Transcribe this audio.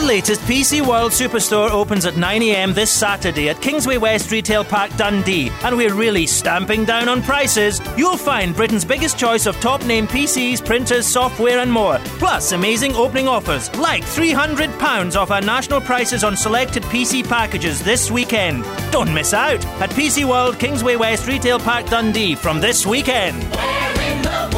latest PC World Superstore opens at 9 a.m. this Saturday at Kingsway West Retail Park, Dundee, and we're really stamping down on prices. You'll find Britain's biggest choice of top-name PCs, printers, software and more, plus amazing opening offers like £300 off our national prices on selected PC packages this weekend. Don't miss out at PC World Kingsway West Retail Park, Dundee from this weekend. We're in the